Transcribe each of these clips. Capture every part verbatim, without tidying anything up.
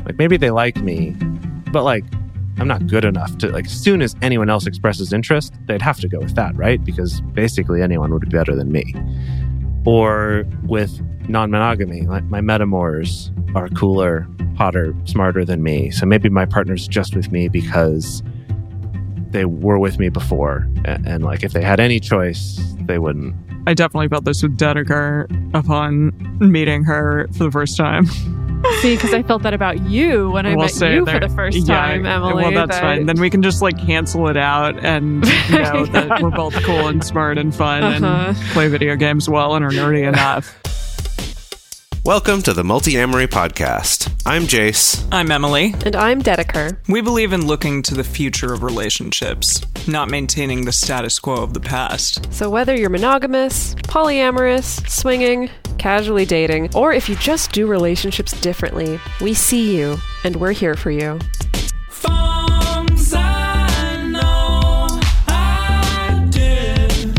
Like maybe they like me, but like I'm not good enough to, like, as soon as anyone else expresses interest, they'd have to go with that, right? Because basically anyone would be better than me. Or with non-monogamy, like my metamors are cooler, hotter, smarter than me. So maybe my partner's just with me because they were with me before. And, and like if they had any choice, they wouldn't. I definitely felt this with Dedeker upon meeting her for the first time. See, because I felt that about you when I we'll met you there, for the first yeah, time, Emily. Well, that's that... fine. Then we can just like cancel it out and you know yeah. that we're both cool and smart and fun uh-huh. and play video games well and are nerdy enough. Welcome to the Multi-Amory Podcast. I'm Jace. I'm Emily. And I'm Dedeker. We believe in looking to the future of relationships, not maintaining the status quo of the past. So whether you're monogamous, polyamorous, swinging, casually dating, or if you just do relationships differently, we see you, and we're here for you. Forms I know I did,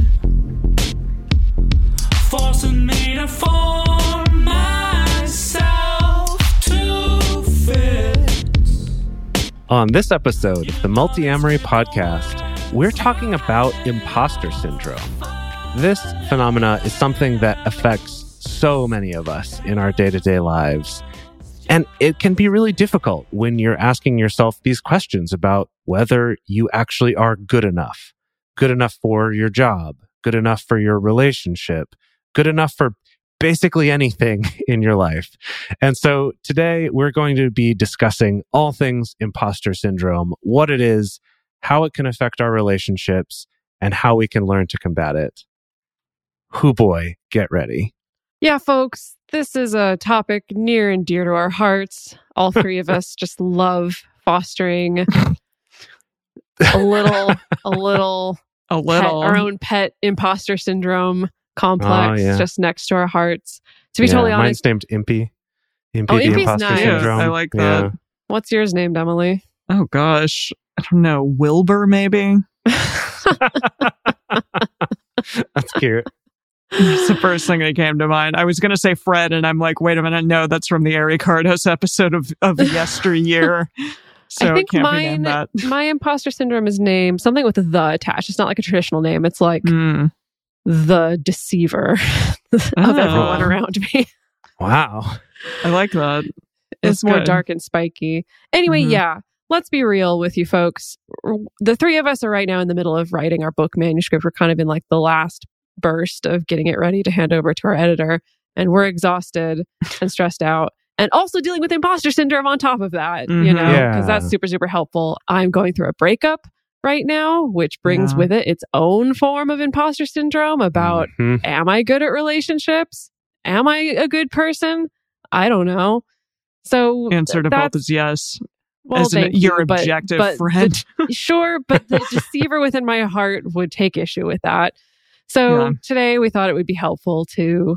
forcing me to form myself to fit. On this episode of the Multi-Amory Podcast, we're talking about imposter syndrome. This phenomena is something that affects so many of us in our day-to-day lives. And it can be really difficult when you're asking yourself these questions about whether you actually are good enough. Good enough for your job, good enough for your relationship, good enough for basically anything in your life. And so today we're going to be discussing all things imposter syndrome, what it is, how it can affect our relationships, and how we can learn to combat it. Hoo boy, get ready. Yeah, folks, this is a topic near and dear to our hearts. All three of us just love fostering a little, a little, a little, pet, our own pet imposter syndrome complex oh, yeah. just next to our hearts. To be yeah, totally mine's honest, named Impy. Impy oh, the Impy's imposter nice. syndrome. Yeah, I like yeah. that. What's yours named, Emily? Oh gosh, I don't know. Wilbur, maybe. That's cute. It's the first thing that came to mind. I was going to say Fred, and I'm like, wait a minute, no, that's from the Ari Cardos episode of, of yesteryear. So I think it can't mine, be named that. my imposter syndrome is named something with the attached. It's not like a traditional name. It's like Mm. the deceiver of Oh. everyone around me. Wow. I like that. It's That's more good. dark and spiky. Anyway, Mhm. yeah, let's be real with you folks. The three of us are right now in the middle of writing our book manuscript. We're kind of in like the last burst of getting it ready to hand over to our editor, and we're exhausted and stressed out, and also dealing with imposter syndrome on top of that, Mhm. you know, because Yeah. that's super, super helpful. I'm going through a breakup right now, which brings Yeah. with it its own form of imposter syndrome about, Mhm. am I good at relationships? Am I a good person? I don't know. So Answer to that's, both is yes. well, As an, thank your you, but- objective but friend. the- sure, but the deceiver within my heart would take issue with that. So Yeah. today we thought it would be helpful to,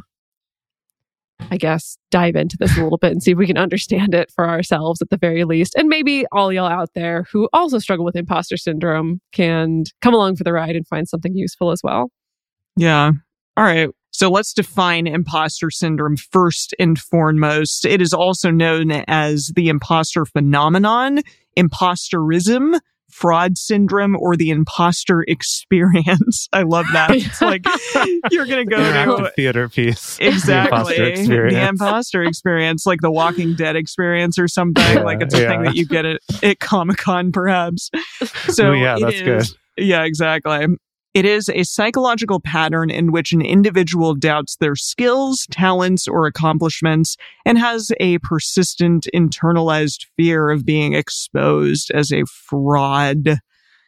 I guess, dive into this a little bit and see if we can understand it for ourselves at the very least. And maybe all y'all out there who also struggle with imposter syndrome can come along for the ride and find something useful as well. Yeah. All right. So let's define imposter syndrome first and foremost. It is also known as the imposter phenomenon, imposterism, fraud syndrome, or the imposter experience. I love that. It's like you're going to go Interactive to theater piece. exactly The imposter experience. the imposter experience, like the Walking Dead experience or something. Yeah, like it's a yeah. thing that you get at, at Comic-Con, perhaps. So Oh, yeah, it that's is- good. Yeah, exactly. It is a psychological pattern in which an individual doubts their skills, talents, or accomplishments and has a persistent internalized fear of being exposed as a fraud.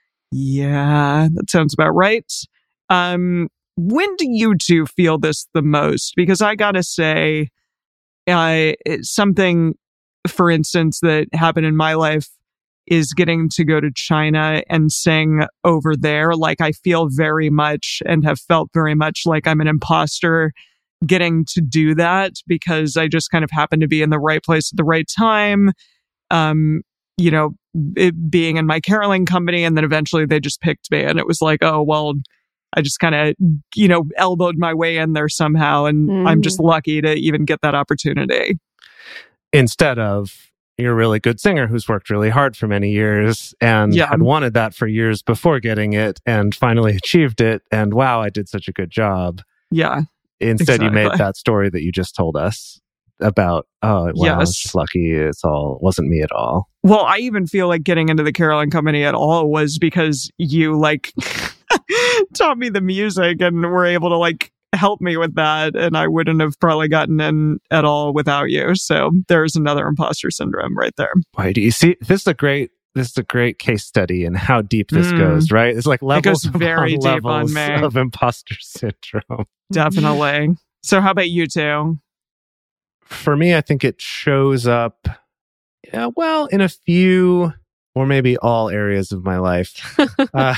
Yeah, that sounds about right. Um, when do you two feel this the most? Because I gotta say, uh, it's something, for instance, that happened in my life is getting to go to China and sing over there. Like, I feel very much and have felt very much like I'm an imposter getting to do that because I just kind of happened to be in the right place at the right time. Um, you know, it being in my caroling company, and then eventually they just picked me, and it was like, oh, well, I just kind of, you know, elbowed my way in there somehow, and Mm. I'm just lucky to even get that opportunity. Instead of you're a really good singer who's worked really hard for many years and Yeah. had wanted that for years before getting it and finally achieved it. And wow, I did such a good job. Yeah. Instead, you made Exactly. that story that you just told us about, oh, wow, I was Yes. just lucky. It's all, wasn't me at all. Well, I even feel like getting into the Carolyn Company at all was because you like taught me the music and were able to like help me with that. And I wouldn't have probably gotten in at all without you. So there's another imposter syndrome right there. Why do you see? This is a great, this is a great case study in how deep this Mm. goes, right? It's like levels goes very upon deep on levels me. of imposter syndrome. Definitely. So how about you two? For me, I think it shows up, yeah, well, in a few or maybe all areas of my life. Uh,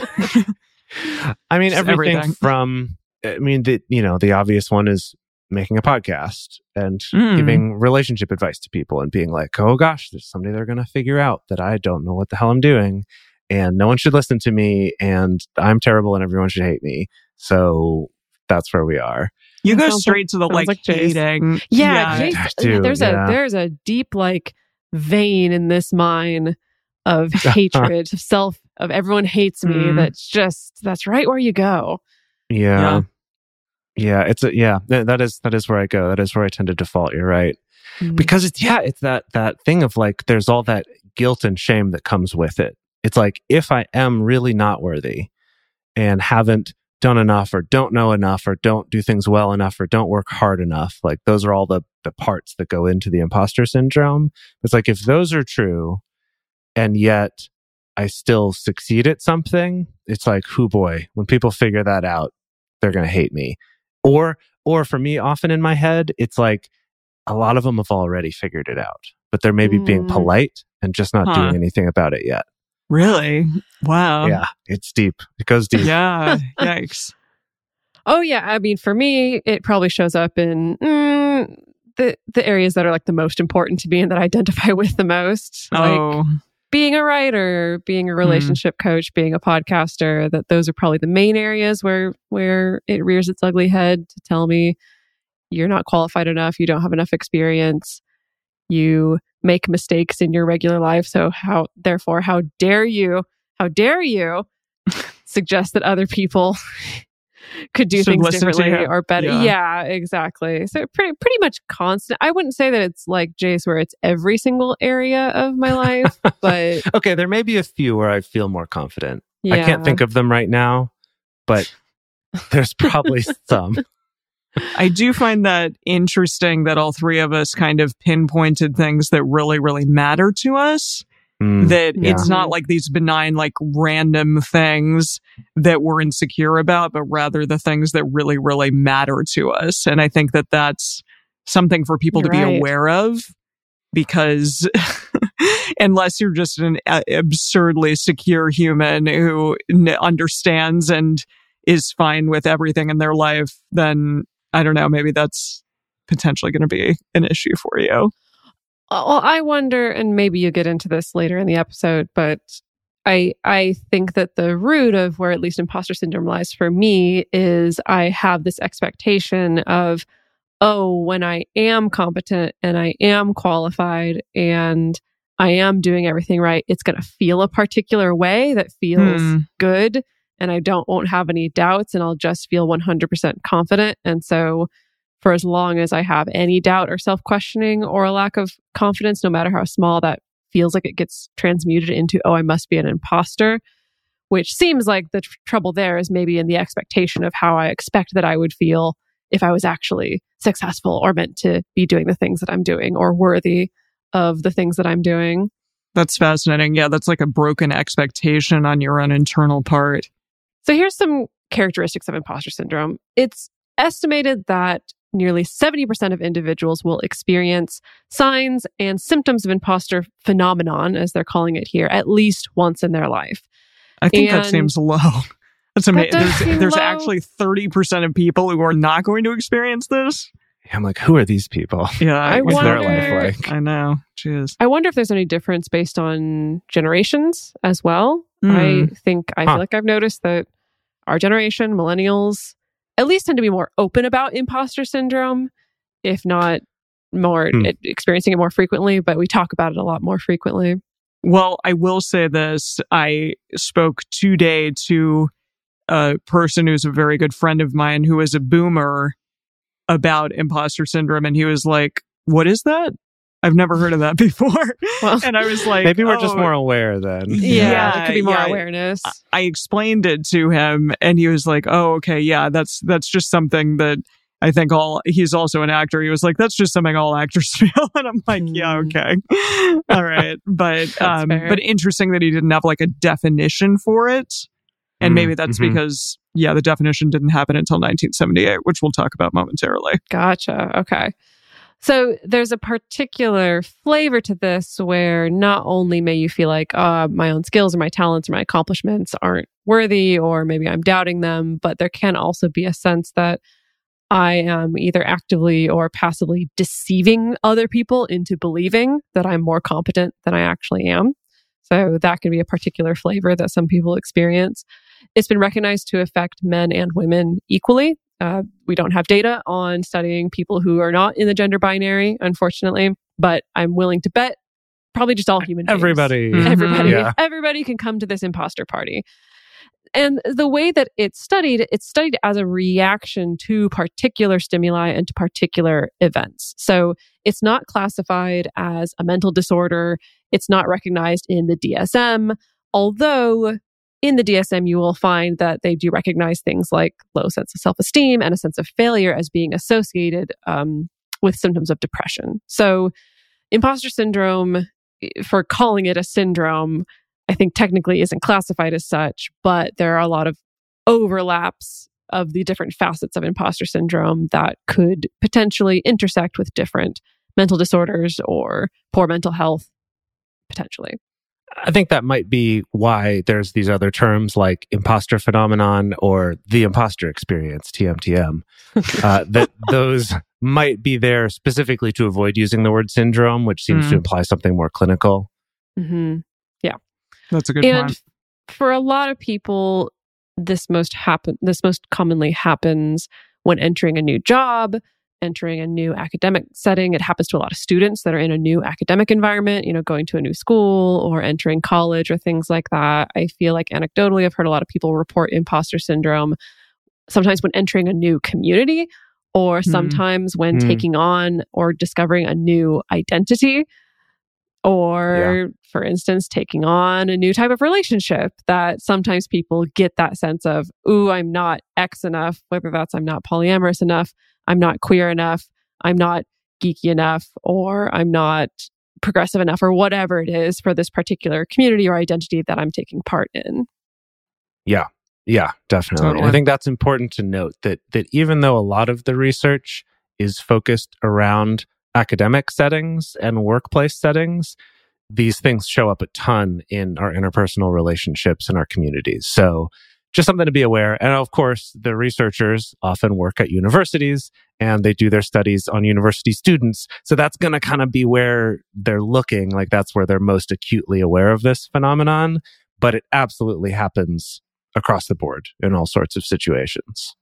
I mean, Just everything, everything. from, I mean, the, you know, the obvious one is making a podcast and Mm. giving relationship advice to people and being like, oh gosh, there's somebody they're going to figure out that I don't know what the hell I'm doing. And no one should listen to me. And I'm terrible and everyone should hate me. So that's where we are. You That go sounds straight to the sounds like, like Jace. hating. Yeah, I Jace- do, there's yeah. a there's a deep like vein in this mine of hatred, of self, of everyone hates me. Mm. That's just that's right where you go. Yeah. Yeah. It's a, yeah, th- that is, that is where I go. That is where I tend to default. You're right. Because it's, yeah, it's that, that thing of like, there's all that guilt and shame that comes with it. It's like, if I am really not worthy and haven't done enough or don't know enough or don't do things well enough or don't work hard enough, like those are all the, the parts that go into the imposter syndrome. It's like, if those are true and yet I still succeed at something, it's like, hoo boy, when people figure that out, they're going to hate me. Or, or for me, often in my head, it's like a lot of them have already figured it out, but they're maybe being Mm. polite and just not Huh. doing anything about it yet. Really? Wow. Yeah, it's deep. It goes deep. Yeah. Yikes. Oh yeah, I mean, for me, it probably shows up in mm, the the areas that are like the most important to me and that I identify with the most. Like Oh. being a writer, being a relationship coach, being a podcaster. That those are probably the main areas where where it rears its ugly head to tell me you're not qualified enough, you don't have enough experience, you make mistakes in your regular life. So how, therefore, how dare you? How dare you suggest that other people could do Should things listen to differently you. or better? Yeah. Yeah. exactly. So pretty pretty much constant. I wouldn't say that it's like Jace, where it's every single area of my life, but Okay, there may be a few where I feel more confident. yeah. I can't think of them right now, but there's probably some. I do find that interesting that all three of us kind of pinpointed things that really, really matter to us. Mm, That yeah. it's not like these benign, like random things that we're insecure about, but rather the things that really, really matter to us. And I think that that's something for people You're to be right. aware of, because unless you're just an uh, absurdly secure human who n- understands and is fine with everything in their life, then I don't know, maybe that's potentially going to be an issue for you. Well, I wonder, and maybe you get into this later in the episode, but I I think that the root of where at least imposter syndrome lies for me is I have this expectation of, oh, when I am competent and I am qualified and I am doing everything right, it's going to feel a particular way that feels Hmm. good, and I don't won't have any doubts, and I'll just feel one hundred percent confident. And so for as long as I have any doubt or self-questioning or a lack of confidence, no matter how small, that feels like it gets transmuted into, oh, I must be an imposter, which seems like the tr- trouble there is maybe in the expectation of how I expect that I would feel if I was actually successful or meant to be doing the things that I'm doing or worthy of the things that I'm doing. That's fascinating. Yeah, that's like a broken expectation on your own internal part. So here's some characteristics of imposter syndrome. It's estimated that nearly seventy percent of individuals will experience signs and symptoms of imposter phenomenon, as they're calling it here, at least once in their life. I think that And- seems low. That's amazing. does There's, seem there's low. actually thirty percent of people who are not going to experience this. I'm like, who are these people? Yeah, I What's their wonder- life like? I know. Jeez. I wonder if there's any difference based on generations as well. Hmm. I think, I Huh. feel like I've noticed that our generation, millennials, at least tend to be more open about imposter syndrome, if not more Hmm. it, experiencing it more frequently, but we talk about it a lot more frequently. Well, I will say this. I spoke today to a person who's a very good friend of mine who is a boomer about imposter syndrome. And he was like, what is that? I've never heard of that before. Well, and I was like, Maybe we're just "Oh, more aware then. Yeah, Yeah, there could be more yeah. awareness. I explained it to him and he was like, oh, okay. Yeah, that's, that's just something that I think all, he's also an actor. He was like, that's just something all actors feel. And I'm like, yeah, okay. All right. But, um, fair. but interesting that he didn't have like a definition for it. And Mm, maybe that's mhm. because, yeah, the definition didn't happen until nineteen seventy-eight, which we'll talk about momentarily. Gotcha. Okay. So there's a particular flavor to this where not only may you feel like uh, my own skills or my talents or my accomplishments aren't worthy, or maybe I'm doubting them, but there can also be a sense that I am either actively or passively deceiving other people into believing that I'm more competent than I actually am. So that can be a particular flavor that some people experience. It's been recognized to affect men and women equally. Uh, we don't have data on studying people who are not in the gender binary, unfortunately, but I'm willing to bet probably just all human beings. Everybody. Mhm. Everybody, Yeah. everybody can come to this imposter party. And the way that it's studied, it's studied as a reaction to particular stimuli and to particular events. So it's not classified as a mental disorder. It's not recognized in the D S M, although in the D S M, you will find that they do recognize things like low sense of self-esteem and a sense of failure as being associated um, with symptoms of depression. So imposter syndrome, for calling it a syndrome, I think technically isn't classified as such, but there are a lot of overlaps of the different facets of imposter syndrome that could potentially intersect with different mental disorders or poor mental health, potentially. I think that might be why there's these other terms like imposter phenomenon or the imposter experience, T M T M, uh, that those might be there specifically to avoid using the word syndrome, which seems Mm. to imply something more clinical. Mm-hmm. That's a good And point. for a lot of people, this most happen. This most commonly happens when entering a new job, entering a new academic setting. It happens to a lot of students that are in a new academic environment, you know, going to a new school or entering college or things like that. I feel like anecdotally, I've heard a lot of people report imposter syndrome sometimes when entering a new community or sometimes when Mm. taking on or discovering a new identity. Or, for instance, taking on a new type of relationship that sometimes people get that sense of, ooh, I'm not X enough, whether that's I'm not polyamorous enough, I'm not queer enough, I'm not geeky enough, or I'm not progressive enough, or whatever it is for this particular community or identity that I'm taking part in. Yeah. Yeah, definitely. Totally. I think that's important to note that that even though a lot of the research is focused around academic settings and workplace settings, these things show up a ton in our interpersonal relationships in our communities. So just something to be aware. And of course, the researchers often work at universities and they do their studies on university students. So that's going to kind of be where they're looking, like that's where they're most acutely aware of this phenomenon. But it absolutely happens across the board in all sorts of situations.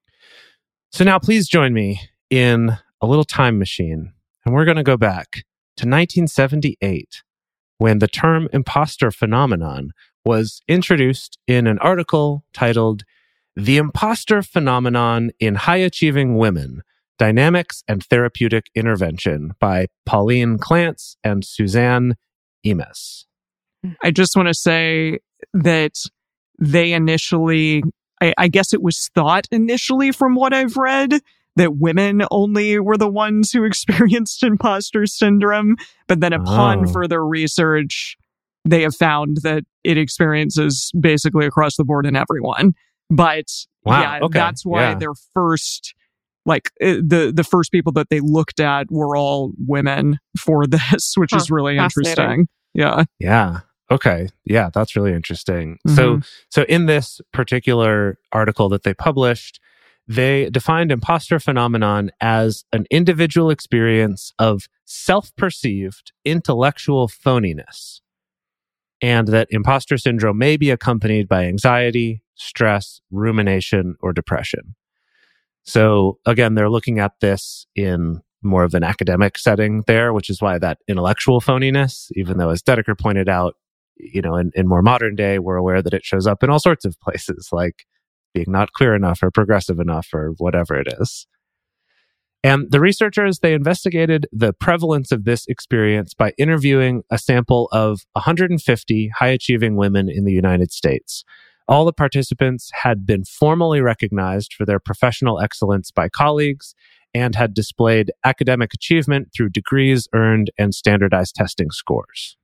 So now please join me in a little time machine. And we're going to go back to nineteen seventy-eight, when the term imposter phenomenon was introduced in an article titled The Imposter Phenomenon in High Achieving Women, Dynamics and Therapeutic Intervention by Pauline Clance and Suzanne Emes. I just want to say that they initially, I, I guess it was thought initially from what I've read, that women only were the ones who experienced imposter syndrome. But then upon Oh. further research, they have found that it experiences basically across the board in everyone. But Wow, yeah, okay, that's why yeah. their first, like uh, the, the first people that they looked at were all women for this, which Huh, is really fascinating. interesting. Yeah. Yeah. Okay. Yeah, that's really interesting. So, so in this particular article that they published, they defined imposter phenomenon as an individual experience of self-perceived intellectual phoniness, and that imposter syndrome may be accompanied by anxiety, stress, rumination, or depression. So again, they're looking at this in more of an academic setting there, which is why that intellectual phoniness, even though, as Dedeker pointed out, you know, in, in more modern day, we're aware that it shows up in all sorts of places, like being not clear enough or progressive enough or whatever it is. And the researchers, they investigated the prevalence of this experience by interviewing a sample of one hundred fifty high-achieving women in the United States. All the participants had been formally recognized for their professional excellence by colleagues and had displayed academic achievement through degrees earned and standardized testing scores.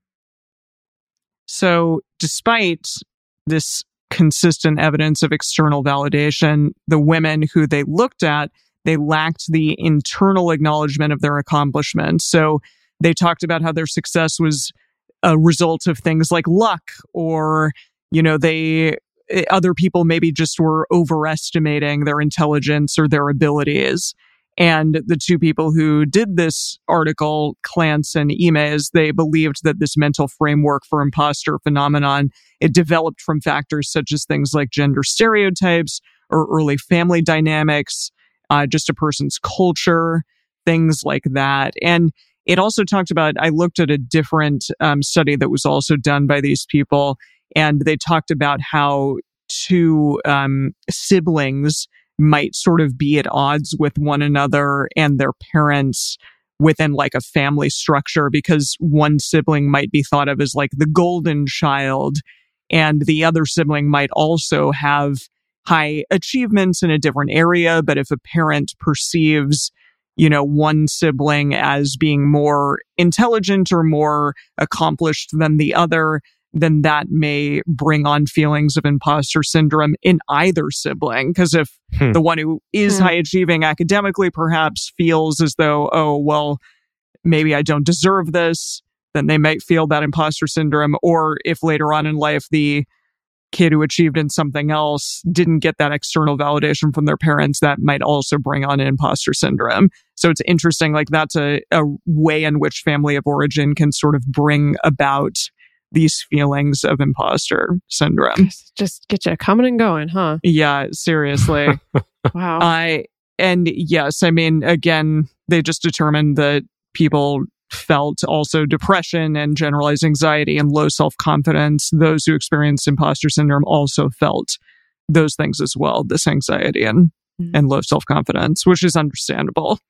So despite this consistent evidence of external validation, the women who they looked at, they lacked the internal acknowledgement of their accomplishments. So they talked about how their success was a result of things like luck, or, you know, they other people maybe just were overestimating their intelligence or their abilities. And the two people who did this article, Clance and Imes, they believed that this mental framework for imposter phenomenon, it developed from factors such as things like gender stereotypes or early family dynamics, uh, just a person's culture, things like that. And it also talked about, I looked at a different um, study that was also done by these people, and they talked about how two um, siblings might sort of be at odds with one another and their parents within like a family structure, because one sibling might be thought of as like the golden child, and the other sibling might also have high achievements in a different area. But if a parent perceives, you know, one sibling as being more intelligent or more accomplished than the other, then that may bring on feelings of imposter syndrome in either sibling. Because if hmm. the one who is hmm. high achieving academically perhaps feels as though, oh, well, maybe I don't deserve this, then they might feel that imposter syndrome. Or if later on in life, the kid who achieved in something else didn't get that external validation from their parents, that might also bring on imposter syndrome. So it's interesting, like that's a, a way in which family of origin can sort of bring about these feelings of imposter syndrome. Just get you coming and going, huh? Yeah, seriously. Wow. I and yes, I mean, again, they just determined that people felt also depression and generalized anxiety and low self-confidence. Those who experienced imposter syndrome also felt those things as well, this anxiety and, mm-hmm. and low self-confidence, which is understandable.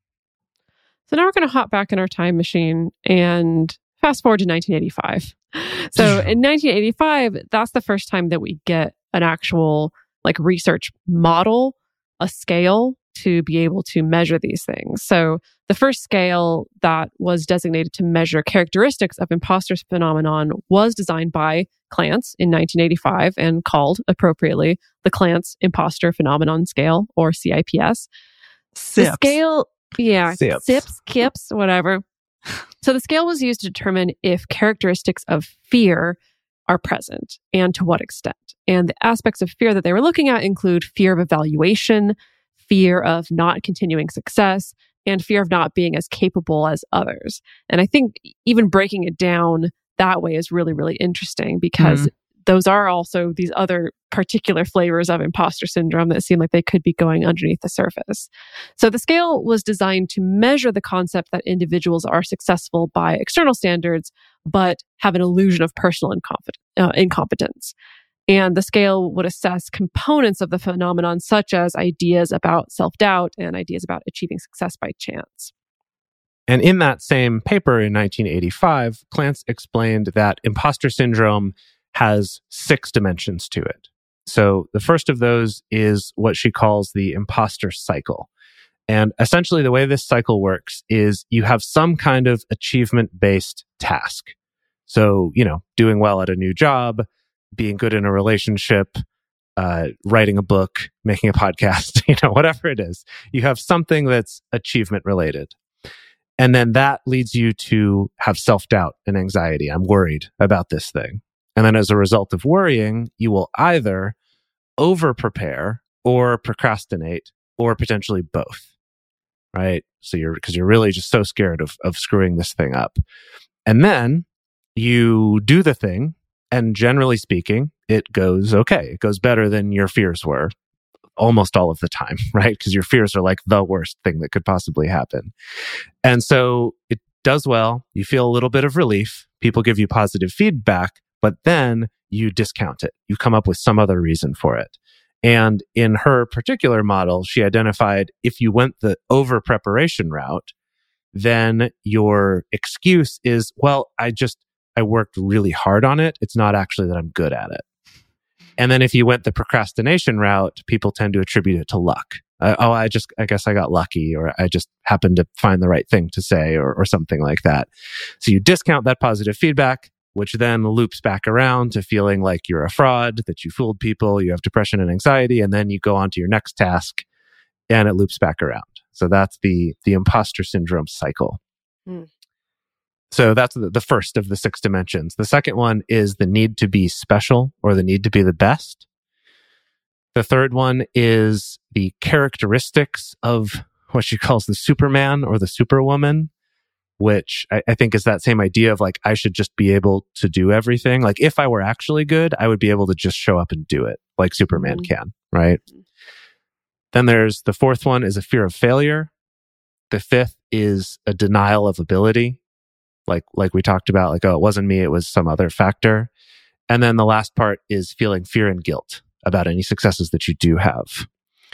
So now we're going to hop back in our time machine and fast forward to nineteen eighty-five. So in nineteen eighty-five, that's the first time that we get an actual like research model, a scale to be able to measure these things. So the first scale that was designated to measure characteristics of imposter phenomenon was designed by Clance in nineteen eighty-five and called appropriately the Clance Imposter Phenomenon Scale, or C I P S. Sips. The scale, yeah, Sips. sips, kips, whatever. So the scale was used to determine if characteristics of fear are present and to what extent. And the aspects of fear that they were looking at include fear of evaluation, fear of not continuing success, and fear of not being as capable as others. And I think even breaking it down that way is really, really interesting, because mm-hmm. those are also these other particular flavors of imposter syndrome that seem like they could be going underneath the surface. So the scale was designed to measure the concept that individuals are successful by external standards, but have an illusion of personal inconfident, uh, incompetence. And the scale would assess components of the phenomenon, such as ideas about self-doubt and ideas about achieving success by chance. And in that same paper in nineteen eighty-five, Clance explained that imposter syndrome has six dimensions to it. So the first of those is what she calls the imposter cycle. And essentially the way this cycle works is you have some kind of achievement-based task. So, you know, doing well at a new job, being good in a relationship, uh, writing a book, making a podcast, you know, whatever it is. You have something that's achievement related. And then that leads you to have self-doubt and anxiety. I'm worried about this thing. And then as a result of worrying, you will either over-prepare or procrastinate, or potentially both, right? So you're, because you're really just so scared of, of screwing this thing up. And then you do the thing, and generally speaking, it goes okay. It goes better than your fears were. almost all of the time, right? Because your fears are like the worst thing that could possibly happen. And so it does well. You feel a little bit of relief. People give you positive feedback, but then you discount it. You come up with some other reason for it. And in her particular model, she identified if you went the over preparation route, then your excuse is, well, I just, I worked really hard on it. It's not actually that I'm good at it. And then if you went the procrastination route, people tend to attribute it to luck. Uh, oh, I just, I guess I got lucky, or I just happened to find the right thing to say, or, or something like that. So you discount that positive feedback, which then loops back around to feeling like you're a fraud, that you fooled people, you have depression and anxiety, and then you go on to your next task and it loops back around. So that's the, the imposter syndrome cycle. Mm. So that's the, the first of the six dimensions. The second one is the need to be special or the need to be the best. The third one is the characteristics of what she calls the Superman or the Superwoman, which I, I think is that same idea of like, I should just be able to do everything. Like if I were actually good, I would be able to just show up and do it like Superman mm-hmm. can, right? Then there's the fourth one is a fear of failure. The fifth is a denial of ability. Like, like we talked about, like, oh, it wasn't me, it was some other factor. And then the last part is feeling fear and guilt about any successes that you do have.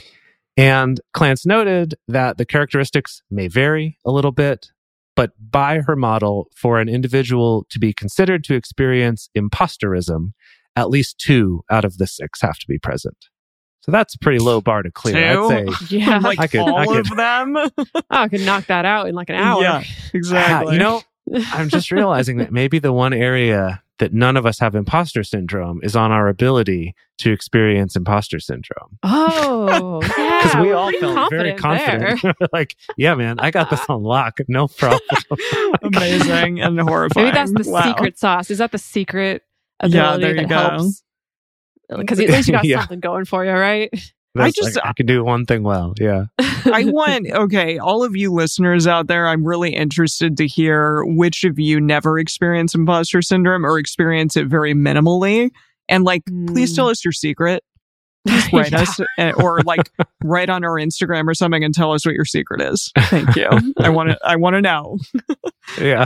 And Clance noted that the characteristics may vary a little bit, but by her model, for an individual to be considered to experience imposterism, at least two out of the six have to be present. So that's a pretty low bar to clear. Two? I'd say, yeah, like I could, all I could, of them. Oh, I could knock that out in like an hour. Yeah, exactly. Uh, you know, I'm just realizing that maybe the one area that none of us have imposter syndrome is on our ability to experience imposter syndrome. Oh, yeah. Because we we're all pretty felt very confident. Like, yeah, man, I got this on lock. No problem. Amazing and horrifying. Maybe that's the wow. secret sauce. Is that the secret Yeah, ability there you that go. helps? Because at least you got Yeah. something going for you, right? That's, I just- I, I can do one thing well. Yeah. I want, okay, all of you listeners out there, I'm really interested to hear which of you never experience imposter syndrome or experience it very minimally. And like, please tell us your secret. Just write Yeah. us uh, or like write on our Instagram or something and tell us what your secret is. Thank you. I want to, I want to know. Yeah.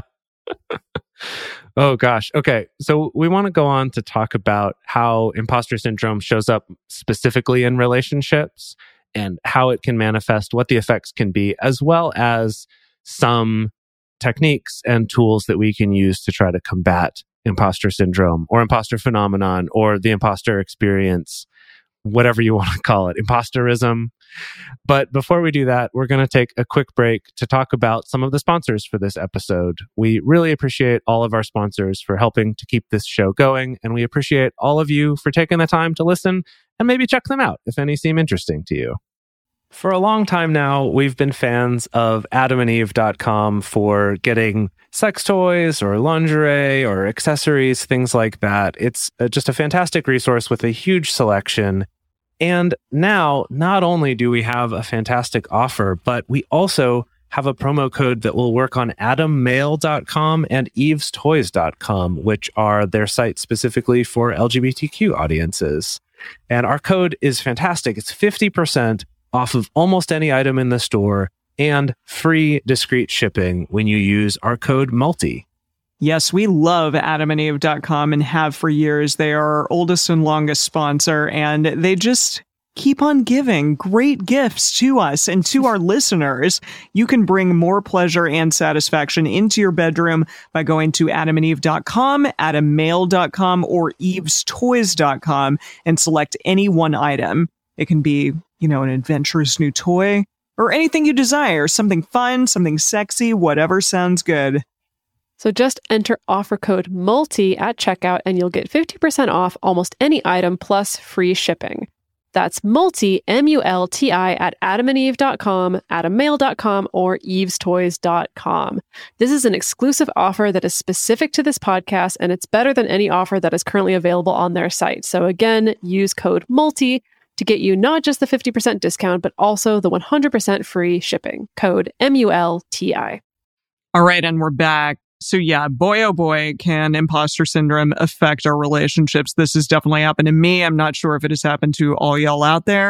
Oh, gosh. Okay. So we want to go on to talk about how imposter syndrome shows up specifically in relationships and how it can manifest, what the effects can be, as well as some techniques and tools that we can use to try to combat imposter syndrome or imposter phenomenon or the imposter experience, whatever you want to call it, imposterism. But before we do that, we're going to take a quick break to talk about some of the sponsors for this episode. We really appreciate all of our sponsors for helping to keep this show going, and we appreciate all of you for taking the time to listen and maybe check them out if any seem interesting to you. For a long time now, we've been fans of adam and eve dot com for getting sex toys or lingerie or accessories, things like that. It's uh, just a fantastic resource with a huge selection. And now, not only do we have a fantastic offer, but we also have a promo code that will work on adam mail dot com and eves toys dot com, which are their sites specifically for L G B T Q audiences. And our code is fantastic. It's fifty percent off of almost any item in the store and free discreet shipping when you use our code MULTI. Yes, we love adam and eve dot com and have for years. They are our oldest and longest sponsor, and they just keep on giving great gifts to us and to our listeners. You can bring more pleasure and satisfaction into your bedroom by going to adam and eve dot com, adam mail dot com, or eves toys dot com and select any one item. It can be, you know, an adventurous new toy or anything you desire, something fun, something sexy, whatever sounds good. So just enter offer code MULTI at checkout and you'll get fifty percent off almost any item plus free shipping. That's MULTI, M U L T I, at adam and eve dot com, adam mail dot com, or eves toys dot com. This is an exclusive offer that is specific to this podcast, and it's better than any offer that is currently available on their site. So again, use code MULTI to get you not just the fifty percent discount, but also the one hundred percent free shipping. Code M U L T I. All right, and we're back. So yeah, boy, oh boy, can imposter syndrome affect our relationships. This has definitely happened to me. I'm not sure if it has happened to all y'all out there,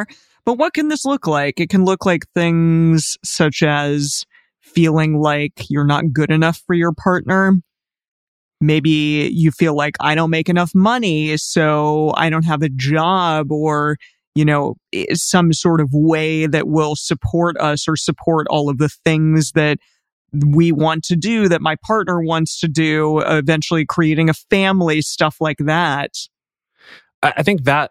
But what can this look like? It can look like things such as feeling like you're not good enough for your partner. Maybe you feel like I don't make enough money, so I don't have a job, or, you know, some sort of way that will support us or support all of the things that we want to do, that my partner wants to do, eventually creating a family, stuff like that. I think that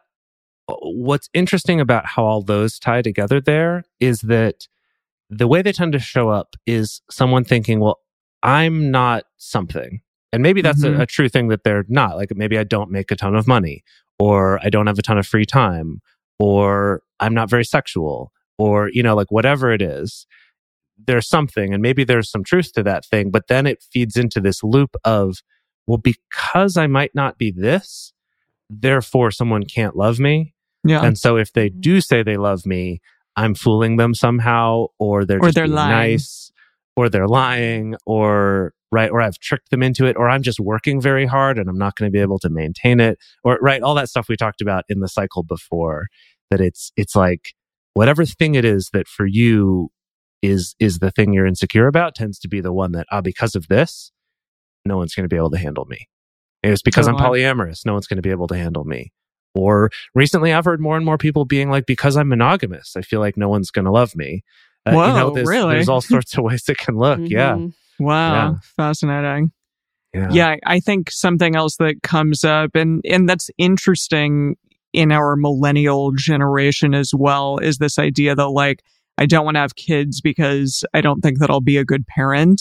what's interesting about how all those tie together there is that the way they tend to show up is someone thinking, well, I'm not something. And maybe that's mm-hmm. a, a true thing that they're not. Like maybe I don't make a ton of money, or I don't have a ton of free time, or I'm not very sexual, or, you know, like whatever it is. There's something, and maybe there's some truth to that thing, but then it feeds into this loop of, well, because I might not be this, therefore someone can't love me. Yeah. And so if they do say they love me, I'm fooling them somehow, or they're or just they're being lying. nice, or they're lying, or right, or I've tricked them into it, or I'm just working very hard and I'm not going to be able to maintain it, or right, all that stuff we talked about in the cycle before. That it's it's like whatever thing it is that for you is is the thing you're insecure about tends to be the one that, ah, because of this, no one's going to be able to handle me. It's because totally. I'm polyamorous, no one's going to be able to handle me. Or recently I've heard more and more people being like, because I'm monogamous, I feel like no one's going to love me. Uh, Whoa, you know, there's, really? there's all sorts of ways it can look. Mhm. Yeah. Wow. Yeah. Fascinating. Yeah. Yeah, I think something else that comes up, and, and that's interesting in our millennial generation as well, is this idea that, like, I don't want to have kids because I don't think that I'll be a good parent,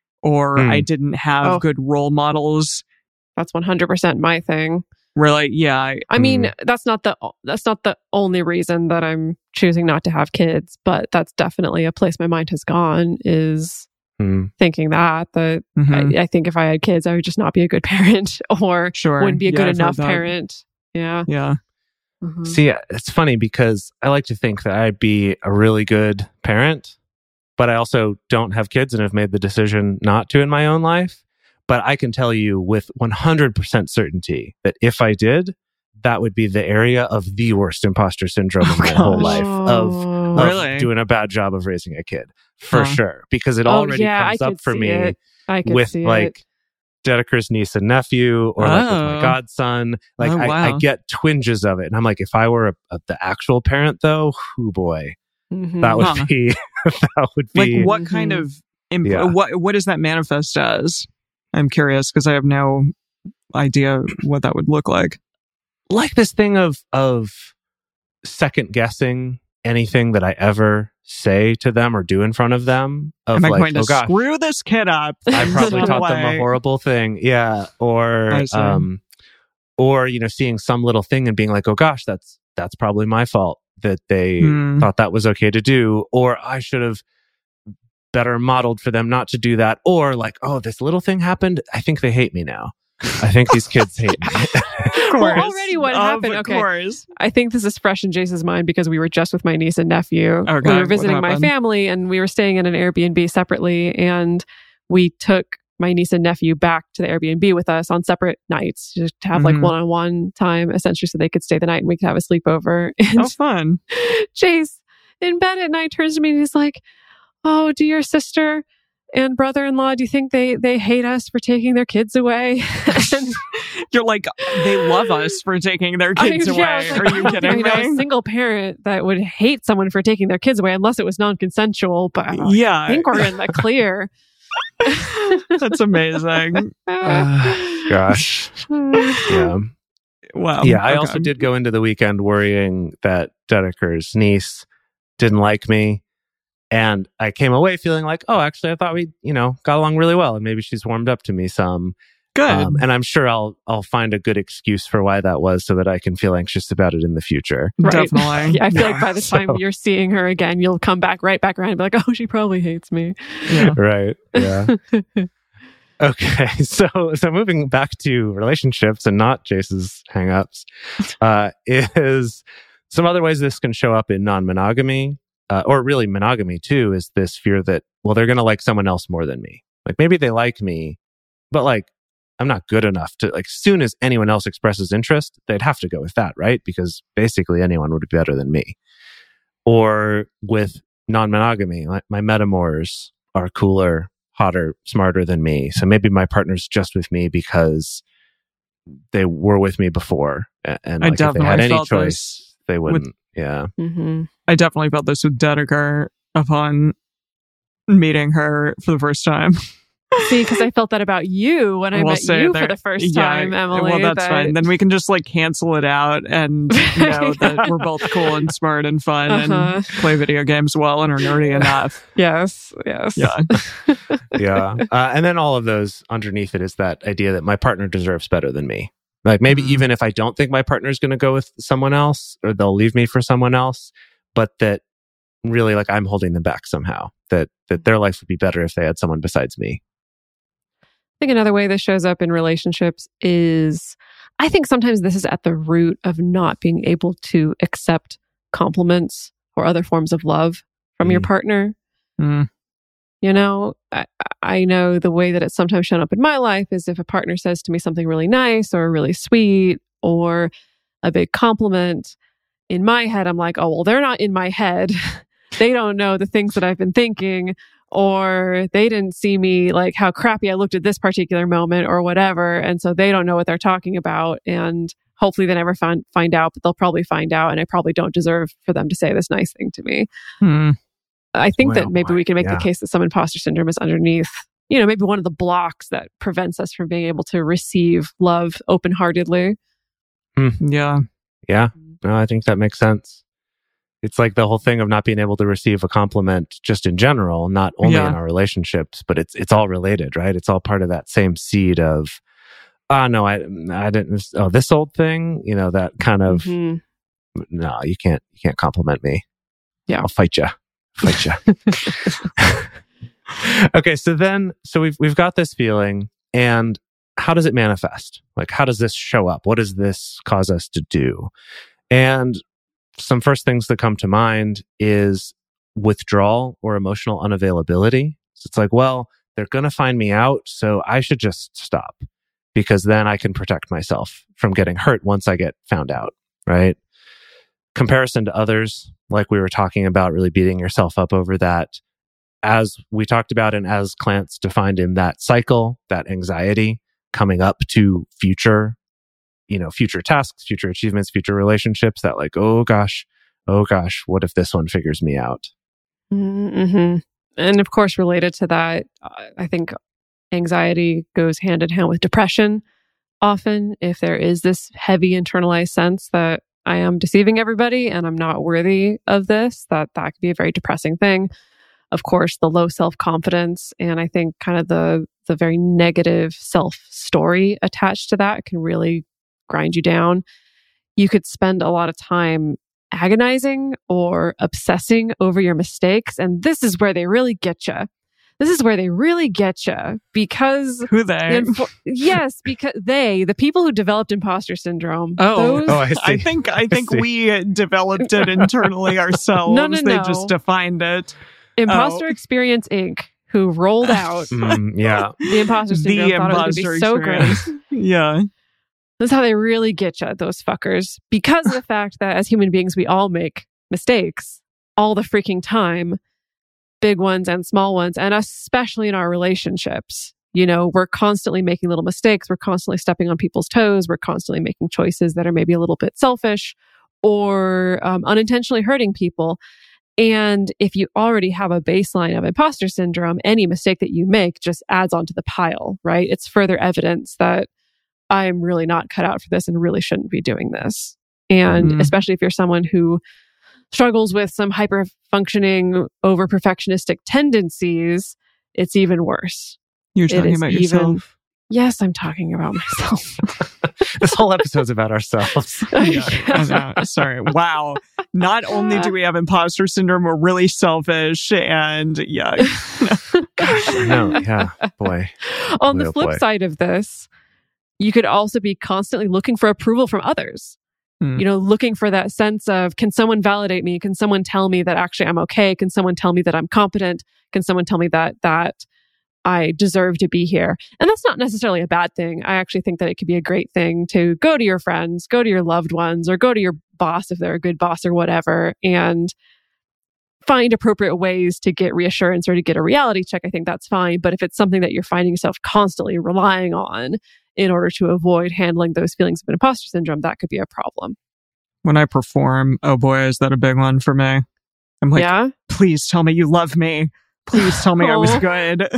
or Mm. I didn't have Oh. good role models. That's one hundred percent my thing. Really? Yeah. I, I mean, that's not the that's not the only reason that I'm choosing not to have kids, but that's definitely a place my mind has gone, is Mm. thinking that that mhm. I, I think if I had kids, I would just not be a good parent, or Sure. wouldn't be a Yeah, good I've heard enough that. parent. Yeah. Yeah. Mhm. See, it's funny because I like to think that I'd be a really good parent, but I also don't have kids and have made the decision not to in my own life. But I can tell you with one hundred percent certainty that if I did, that would be the area of the worst imposter syndrome Oh, in my whole gosh. life of, Oh. of Really? doing a bad job of raising a kid, for Huh. sure. Because it Oh, already yeah, comes I up could for see me it. I could with see like it. Dedeker's niece and nephew, or like with Oh. my godson. Like Oh, I, I wow. get twinges of it. And I'm like, if I were a, a, the actual parent though, oh boy, Mhm. that would Huh. be, that would Like, be, what kind Mhm. of, imp- Yeah. what, what does that manifest as? I'm curious because I have no idea what that would look like. like this thing of, of second guessing anything that I ever say to them or do in front of them. Of Am I like, going to oh gosh, screw this kid up? I probably in some taught them a way? horrible thing. Yeah. Or, I see. um, or, you know, seeing some little thing and being like, oh gosh, that's, that's probably my fault that they Hmm. thought that was okay to do. Or I should have better modeled for them not to do that. Or like, oh, this little thing happened. I think they hate me now. I think these kids hate me. Of Well, course. already what Of happened, okay. course. I think this is fresh in Jace's mind because we were just with my niece and nephew. Okay, We were what visiting my happened? family, and we were staying in an Airbnb separately, and we took my niece and nephew back to the Airbnb with us on separate nights, just to have Mhm. like one-on-one time, essentially, so they could stay the night and we could have a sleepover. And Oh, fun. Jace, in bed at night, turns to me and he's like, "Oh, do your sister and brother-in-law, do you think they they hate us for taking their kids away?" And You're like, they love us for taking their I- kids yeah, away. I was like, Are you I don't kidding know a me? single parent that would hate someone for taking their kids away unless it was non-consensual, but I don't Yeah. think we're in the clear. That's amazing. Gosh. Yeah. Wow. Yeah. I Okay. also did go into the weekend worrying that Dedeker's niece didn't like me. And I came away feeling like, oh, actually, I thought we, you know, got along really well. And maybe she's warmed up to me some. Good. Um, and I'm sure I'll I'll find a good excuse for why that was so that I can feel anxious about it in the future. Right. Definitely. Yeah, I feel like by the time So- you're seeing her again, you'll come back right back around and be like, "Oh, she probably hates me." Yeah. Right. Yeah. Okay. So so moving back to relationships and not Jace's hangups, uh, is some other ways this can show up in non-monogamy, uh, or really monogamy too, is this fear that, well, they're going to like someone else more than me. Like maybe they like me, but like I'm not good enough to, like, as soon as anyone else expresses interest, they'd have to go with that, right? Because basically anyone would be better than me. Or with non-monogamy, like my metamors are cooler, hotter, smarter than me. So maybe my partner's just with me because they were with me before. And I like, if they had definitely any felt choice, this they wouldn't. with- yeah. Mm-hmm. I definitely felt this with Dedeker upon meeting her for the first time. See, because I felt that about you when I We'll met say you there- for the first yeah, time, Emily. Well, that's that- fine. Then we can just like cancel it out and know that we're both cool and smart and fun Uh-huh. and play video games well and are nerdy enough. Yes, yes. Yeah. Yeah. Uh, and then all of those underneath it is that idea that my partner deserves better than me. Like maybe Mhm. even if I don't think my partner is going to go with someone else or they'll leave me for someone else, but that really like I'm holding them back somehow, that that their life would be better if they had someone besides me. I think another way this shows up in relationships is I think sometimes this is at the root of not being able to accept compliments or other forms of love from your Mm. partner. Mm. You know, I, I know the way that it's sometimes shown up in my life is if a partner says to me something really nice or really sweet or a big compliment, in my head, I'm like, oh, well, they're not in my head. They don't know the things that I've been thinking, or they didn't see me like how crappy I looked at this particular moment or whatever. And so they don't know what they're talking about. And hopefully they never find, find out, but they'll probably find out. And I probably don't deserve for them to say this nice thing to me. Mm. I think Well, that maybe we can make yeah. the case that some imposter syndrome is underneath, you know, maybe one of the blocks that prevents us from being able to receive love open-heartedly. Yeah. Yeah. No, I think that makes sense. It's like the whole thing of not being able to receive a compliment just in general, not only Yeah. in our relationships, but it's it's all related, right? It's all part of that same seed of, oh, no, I I didn't, oh, this old thing, you know, that kind of, Mhm. no, you can't, you can't compliment me. Yeah. I'll fight you. Fight you. Okay. So then, so we've, we've got this feeling, and how does it manifest? Like, how does this show up? What does this cause us to do? And some first things that come to mind is withdrawal or emotional unavailability. So it's like, well, they're going to find me out, so I should just stop because then I can protect myself from getting hurt once I get found out, right? Comparison to others, like we were talking about, really beating yourself up over that. As we talked about and as Clance defined in that cycle, that anxiety coming up to future, you know, future tasks, future achievements, future relationships, that like, oh gosh, oh gosh, what if this one figures me out? Mm-hmm. And of course, related to that, I think anxiety goes hand in hand with depression. Often, if there is this heavy internalized sense that I am deceiving everybody and I'm not worthy of this, that that could be a very depressing thing. Of course, the low self-confidence and I think kind of the the very negative self-story attached to that can really grind you down. You could spend a lot of time agonizing or obsessing over your mistakes. And this is where they really get you. This is where they really get you because... Who they? Info- yes, because they, the people who developed imposter syndrome. Oh, those, Oh, I see. I think I think see. we developed it internally ourselves. No, no, They no. just defined it. Imposter Oh. Experience Incorporated, who rolled out Mm, yeah. the imposter syndrome, The thought it was going to imposter be so great. experience. Yeah. This is how they really get you, those fuckers. Because of the fact that as human beings, we all make mistakes all the freaking time, big ones and small ones, and especially in our relationships. You know, we're constantly making little mistakes. We're constantly stepping on people's toes. We're constantly making choices that are maybe a little bit selfish or um, unintentionally hurting people. And if you already have a baseline of imposter syndrome, any mistake that you make just adds onto the pile, right? It's further evidence that I'm really not cut out for this and really shouldn't be doing this. And Mhm. especially if you're someone who struggles with some hyper functioning, over perfectionistic tendencies, it's even worse. You're It talking is about even- yourself. Yes, I'm talking about myself. This whole episode's about ourselves. Yeah, I know. Sorry. Wow. Not only do we have imposter syndrome, we're really selfish and yeah. No, yeah, boy. On the Oh, flip boy. side of this, you could also be constantly looking for approval from others. Hmm. You know, looking for that sense of, can someone validate me? Can someone tell me that actually I'm okay? Can someone tell me that I'm competent? Can someone tell me that that I deserve to be here? And that's not necessarily a bad thing. I actually think that it could be a great thing to go to your friends, go to your loved ones, or go to your boss if they're a good boss or whatever, and find appropriate ways to get reassurance or to get a reality check, I think that's fine. But if it's something that you're finding yourself constantly relying on in order to avoid handling those feelings of imposter syndrome, that could be a problem. When I perform, oh boy, is that a big one for me. I'm like, yeah? please tell me you love me. Please tell me I was Oh. good.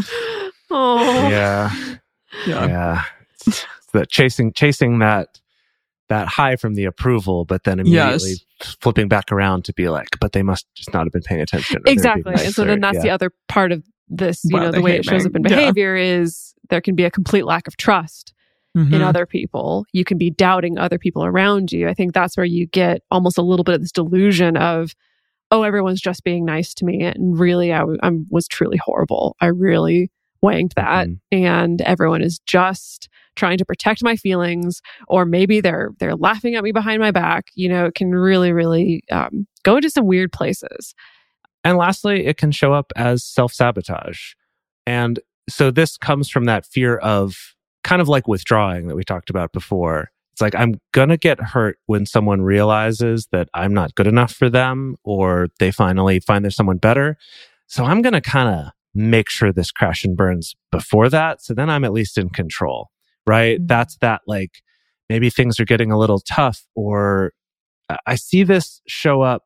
Oh, Yeah. Yeah. Yeah. It's that chasing chasing that that high from the approval, but then immediately Yes. flipping back around to be like, but they must just not have been paying attention. or they're being exactly. And so nicer. then that's Yeah. the other part of this, you Wow, know, they the way hate it shows me. up in Yeah. behavior is there can be a complete lack of trust in Mhm. other people. You can be doubting other people around you. I think that's where you get almost a little bit of this delusion of, oh, everyone's just being nice to me. And really, I, w- I was truly horrible. I really wanged that. Mhm. And everyone is just trying to protect my feelings, or maybe they're they're laughing at me behind my back. You know, it can really, really um, go into some weird places. And lastly, it can show up as self-sabotage. And so this comes from that fear of kind of like withdrawing that we talked about before. It's like, I'm going to get hurt when someone realizes that I'm not good enough for them, or they finally find there's someone better. So I'm going to kind of make sure this crash and burns before that. So then I'm at least in control, right? Mhm. That's that, like, maybe things are getting a little tough, or I- I see this show up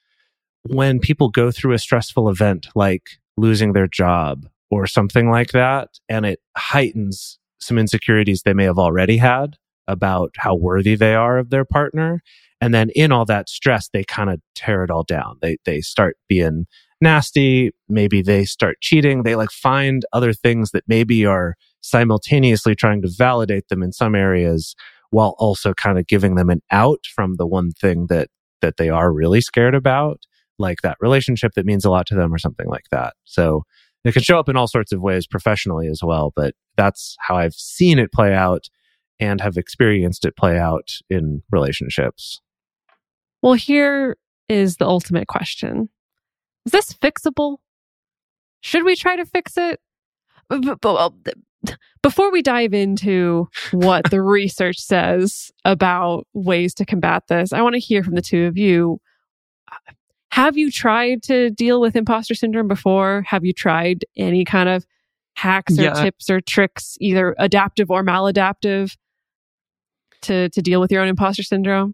when people go through a stressful event like losing their job or something like that, and it heightens some insecurities they may have already had about how worthy they are of their partner. And then in all that stress, they kind of tear it all down. They they start being nasty. Maybe they start cheating. They like find other things that maybe are simultaneously trying to validate them in some areas, while also kind of giving them an out from the one thing that that they are really scared about, like that relationship that means a lot to them or something like that. So it can show up in all sorts of ways professionally as well, but that's how I've seen it play out and have experienced it play out in relationships. Well, here is the ultimate question. Is this fixable? Should we try to fix it? B- b- well, th- Before we dive into what the research says about ways to combat this, I want to hear from the two of you. Have you tried to deal with imposter syndrome before? Have you tried any kind of hacks or Yeah. tips or tricks, either adaptive or maladaptive, to, to deal with your own imposter syndrome?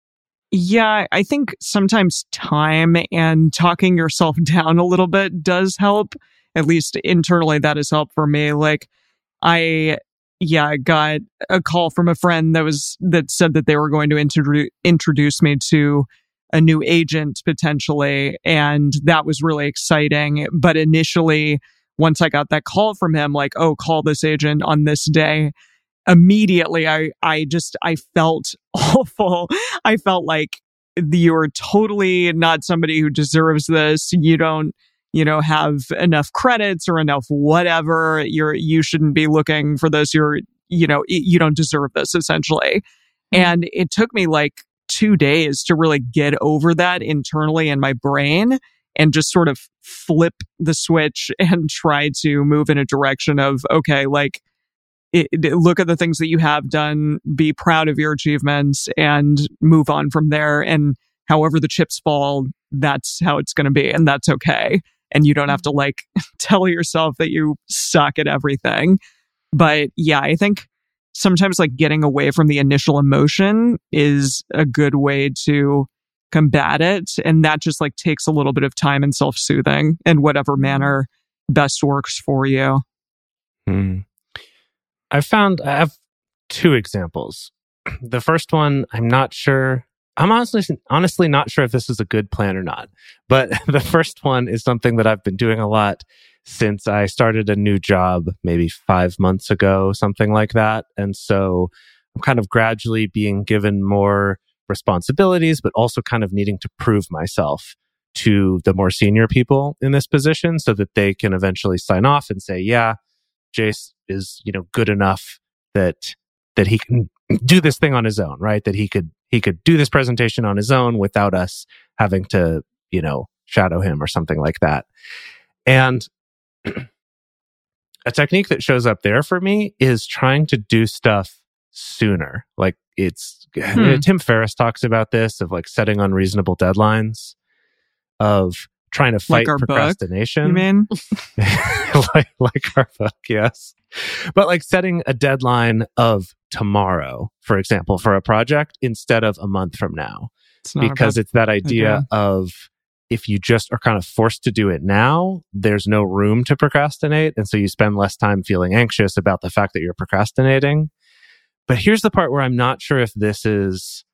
Yeah, I think sometimes time and talking yourself down a little bit does help. At least internally, that has helped for me. Like, I, yeah, I got a call from a friend that was, that said that they were going to introdu- introduce me to a new agent potentially. And that was really exciting. But initially, once I got that call from him, like, oh, call this agent on this day, immediately I, I just, I felt awful. I felt like you're totally not somebody who deserves this. You don't, you know, have enough credits or enough whatever. You're, you shouldn't be looking for this. You're, you know, you don't deserve this, essentially. Mm-hmm. And it took me like two days to really get over that internally in my brain and just sort of flip the switch and try to move in a direction of, okay, like, It, it, look at the things that you have done, be proud of your achievements, and move on from there. And however the chips fall, that's how it's going to be. And that's okay. And you don't have to like tell yourself that you suck at everything. But yeah, I think sometimes like getting away from the initial emotion is a good way to combat it. And that just like takes a little bit of time and self-soothing in whatever manner best works for you. Hmm. I found I have two examples. The first one, I'm not sure. I'm honestly honestly not sure if this is a good plan or not. But the first one is something that I've been doing a lot since I started a new job maybe five months ago, something like that. And so I'm kind of gradually being given more responsibilities, but also kind of needing to prove myself to the more senior people in this position so that they can eventually sign off and say, yeah, Jace is, you know, good enough that that he can do this thing on his own, right? That he could he could do this presentation on his own without us having to, you know, shadow him or something like that. And a technique that shows up there for me is trying to do stuff sooner. Like it's hmm. Tim Ferriss talks about this, of like setting unreasonable deadlines, of trying to fight Like our book, procrastination. You mean? like, like our book, yes. But like setting a deadline of tomorrow, for example, for a project instead of a month from now. It's not Because about- it's that idea idea. of if you just are kind of forced to do it now, there's no room to procrastinate. And so you spend less time feeling anxious about the fact that you're procrastinating. But here's the part where I'm not sure if this is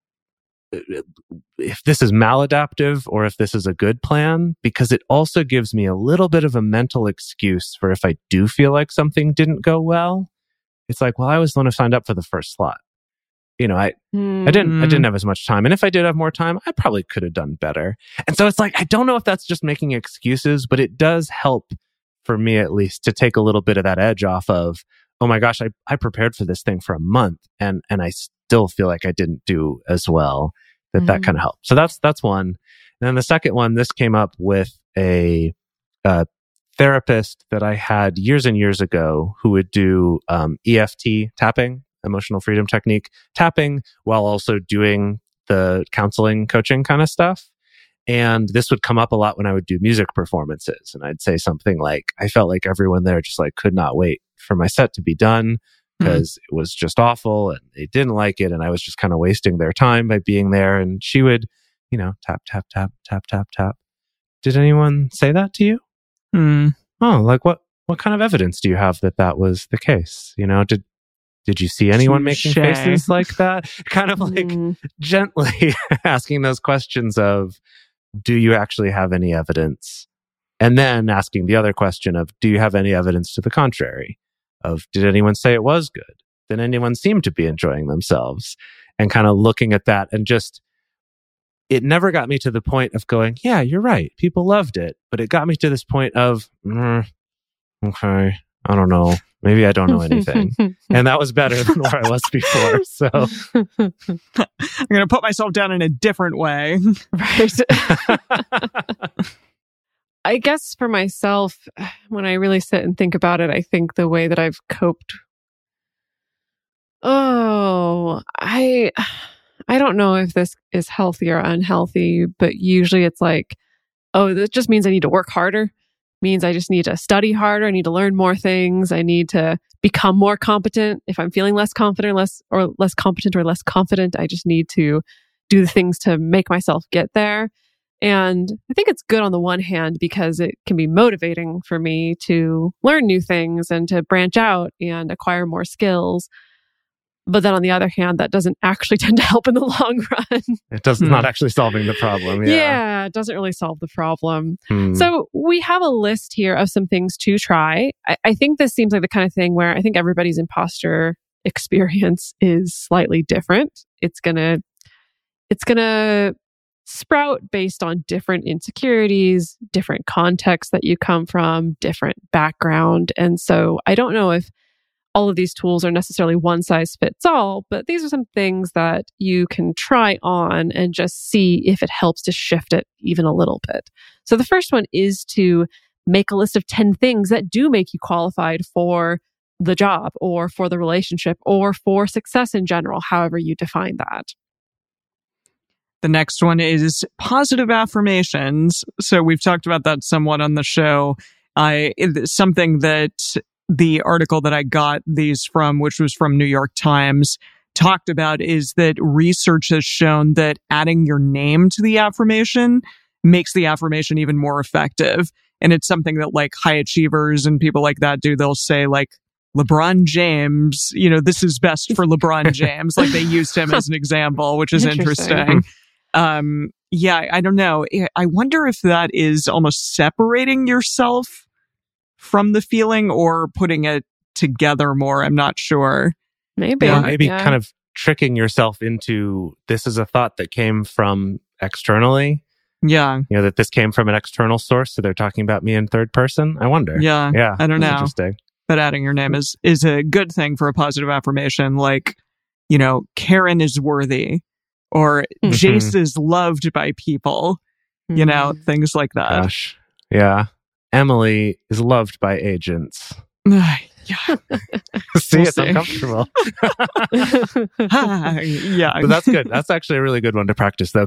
if this is maladaptive or if this is a good plan, because it also gives me a little bit of a mental excuse for if I do feel like something didn't go well. It's like, well, I was the one who signed up for the first slot. You know, I I didn't I didn't have as much time. And if I did have more time, I probably could have done better. And so it's like, I don't know if that's just making excuses, but it does help for me at least to take a little bit of that edge off of, oh my gosh, I, I prepared for this thing for a month and and I still feel like I didn't do as well. That that Mhm. kind of helped. So that's that's one. And then the second one, this came up with a, a therapist that I had years and years ago who would do um, E F T tapping, emotional freedom technique tapping, while also doing the counseling, coaching kind of stuff. And this would come up a lot when I would do music performances. And I'd say something like, I felt like everyone there just like could not wait for my set to be done because it was just awful and they didn't like it. And I was just kind of wasting their time by being there. And she would, you know, tap, tap, tap, tap, tap, tap. Did anyone say that to you? Hmm. Oh, like what, what kind of evidence do you have that that was the case? You know, did, did you see anyone making Touche. faces like that? Kind of like Mm. gently asking those questions of, do you actually have any evidence? And then asking the other question of, do you have any evidence to the contrary? Of, did anyone say it was good? Did anyone seem to be enjoying themselves? And kind of looking at that and just, it never got me to the point of going, yeah, you're right. People loved it. But it got me to this point of, mm, okay, I don't know. Maybe I don't know anything. And that was better than where I was before. So I'm going to put myself down in a different way. Right. I guess for myself, when I really sit and think about it, I think the way that I've coped. Oh, I, I don't know if this is healthy or unhealthy, but usually it's like, oh, this just means I need to work harder. Means I just need to study harder. I need to learn more things. I need to become more competent. If I'm feeling less confident, less or less competent or less confident, I just need to do the things to make myself get there. And I think it's good on the one hand because it can be motivating for me to learn new things and to branch out and acquire more skills. But then on the other hand, that doesn't actually tend to help in the long run. it does Hmm. not actually solving the problem. Yeah. Yeah. it doesn't really solve the problem. Hmm. So we have a list here of some things to try. I, I think this seems like the kind of thing where I think everybody's imposter experience is slightly different. It's gonna, it's gonna sprout based on different insecurities, different contexts that you come from, different background. And so I don't know if all of these tools are necessarily one size fits all, but these are some things that you can try on and just see if it helps to shift it even a little bit. So the first one is to make a list of ten things that do make you qualified for the job or for the relationship or for success in general, however you define that. The next one is positive affirmations. So we've talked about that somewhat on the show. I it's something that the article that I got these from, which was from New York Times, talked about is that research has shown that adding your name to the affirmation makes the affirmation even more effective. And it's something that like high achievers and people like that do. They'll say like, LeBron James, you know, this is best for LeBron James. Like they used him as an example, which is Interesting. interesting. Um, yeah, I don't know. I wonder if that is almost separating yourself from the feeling or putting it together more. I'm not sure. Maybe. Or maybe Yeah. kind of tricking yourself into, this is a thought that came from externally, Yeah, you know, that this came from an external source. So they're talking about me in third person. I wonder. yeah. Yeah. I don't that's know. Interesting. But adding your name is is a good thing for a positive affirmation. Like, you know, Karen is worthy, or Mhm. Jace is loved by people. You know, things like that. Gosh. Yeah. Emily is loved by agents. yeah, see, We'll it's see. uncomfortable. yeah. But that's good. That's actually a really good one to practice, though, because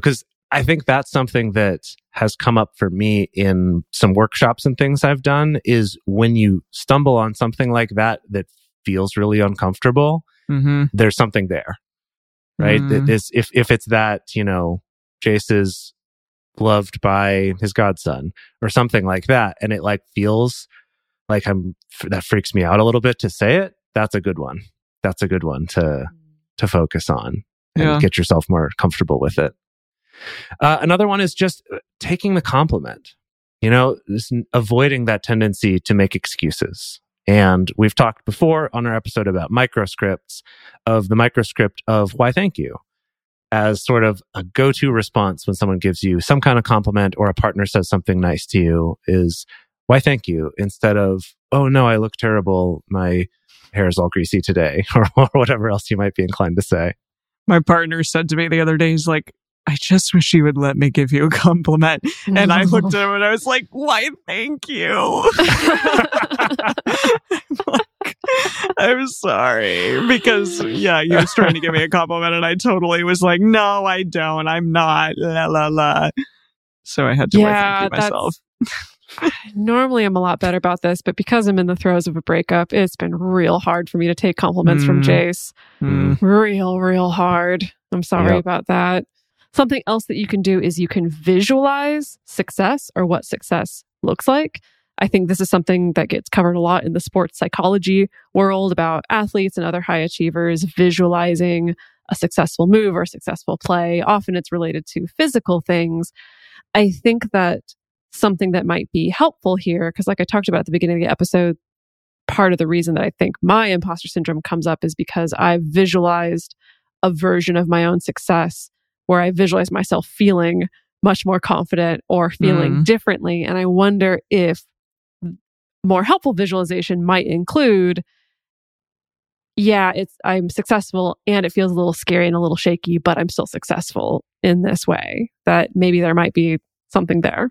I think that's something that has come up for me in some workshops and things I've done, is when you stumble on something like that that feels really uncomfortable, Mm-hmm. there's something there, right? Mm. That is, if if it's that, you know, Jace is loved by his godson or something like that, and it like feels like I'm that freaks me out a little bit to say it, that's a good one. That's a good one to to focus on and Yeah. get yourself more comfortable with it. Uh, another one is just taking the compliment, you know, just avoiding that tendency to make excuses. And we've talked before on our episode about microscripts, of the microscript of why thank you as sort of a go-to response when someone gives you some kind of compliment or a partner says something nice to you, is why thank you, instead of, oh no, I look terrible, my hair is all greasy today, or, or whatever else you might be inclined to say. My partner said to me the other day, he's like, I just wish you would let me give you a compliment. And I looked at him and I was like, why, thank you. Like, I'm sorry. Because, yeah, he was trying to give me a compliment and I totally was like, no, I don't. I'm not. La, la, la. So I had to Yeah, why thank you myself. Normally I'm a lot better about this, but because I'm in the throes of a breakup, it's been real hard for me to take compliments from Mm. Jace. Mm. Real, real hard. I'm sorry Yep. about that. Something else that you can do is you can visualize success, or what success looks like. I think this is something that gets covered a lot in the sports psychology world about athletes and other high achievers visualizing a successful move or a successful play. Often it's related to physical things. I think that something that might be helpful here, because like I talked about at the beginning of the episode, part of the reason that I think my imposter syndrome comes up is because I've visualized a version of my own success where I visualize myself feeling much more confident or feeling Mm. differently. And I wonder if more helpful visualization might include, yeah, it's I'm successful and it feels a little scary and a little shaky, but I'm still successful in this way. That maybe there might be something there.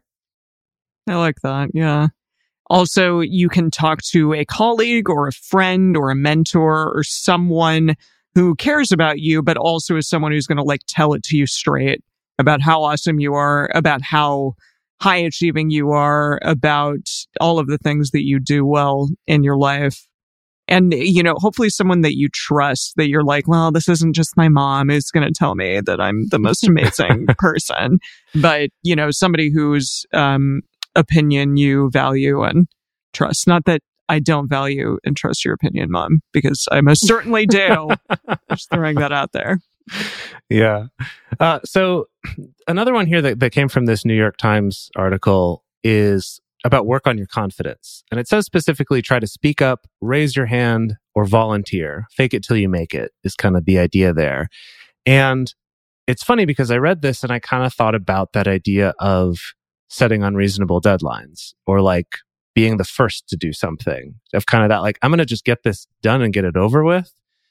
I like that. Yeah. Also, you can talk to a colleague or a friend or a mentor or someone who cares about you, but also is someone who's going to like tell it to you straight about how awesome you are, about how high achieving you are, about all of the things that you do well in your life. And, you know, hopefully someone that you trust, that you're like, well, this isn't just my mom who's going to tell me that I'm the most amazing person, but, you know, somebody whose um, opinion you value and trust. Not that I don't value and trust your opinion, Mom, because I most certainly do. Just throwing that out there. Yeah. Uh, so another one here that, that came from this New York Times article is about work on your confidence. And it says specifically, try to speak up, raise your hand, or volunteer. Fake it till you make it is kind of the idea there. And it's funny because I read this and I kind of thought about that idea of setting unreasonable deadlines, or like being the first to do something, of kind of that, like, I'm going to just get this done and get it over with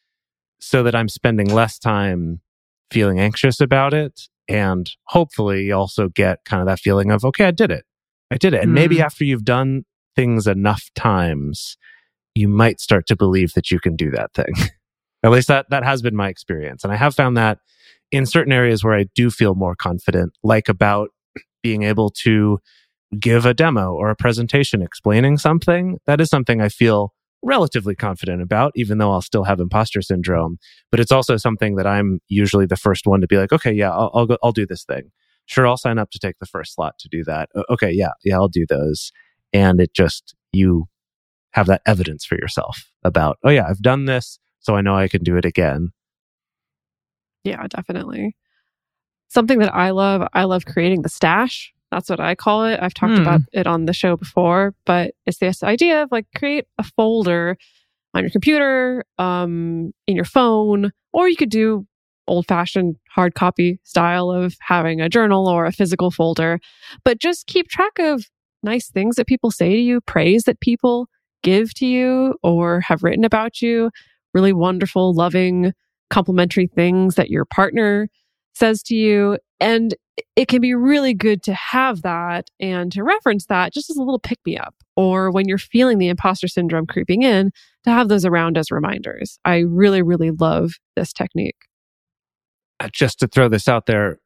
so that I'm spending less time feeling anxious about it. And hopefully also get kind of that feeling of, okay, I did it. I did it. And Mm. maybe after you've done things enough times, you might start to believe that you can do that thing. At least that, that has been my experience. And I have found that in certain areas where I do feel more confident, like about being able to give a demo or a presentation explaining something, that is something I feel relatively confident about, even though I'll still have imposter syndrome. But it's also something that I'm usually the first one to be like, okay, yeah, I'll I'll, go, I'll do this thing. Sure, I'll sign up to take the first slot to do that. Okay, yeah, yeah, I'll do those. And it just, you have that evidence for yourself about, oh yeah, I've done this, so I know I can do it again. Yeah, definitely. Something that I love, I love creating the stash. That's what I call it. I've talked Hmm. about it on the show before, but it's this idea of like create a folder on your computer, um, in your phone, or you could do old fashioned hard copy style of having a journal or a physical folder, but just keep track of nice things that people say to you, praise that people give to you or have written about you, really wonderful, loving, complimentary things that your partner says to you. And it can be really good to have that and to reference that just as a little pick me up, or when you're feeling the imposter syndrome creeping in, to have those around as reminders. I really, really love this technique. Uh, Just to throw this out there,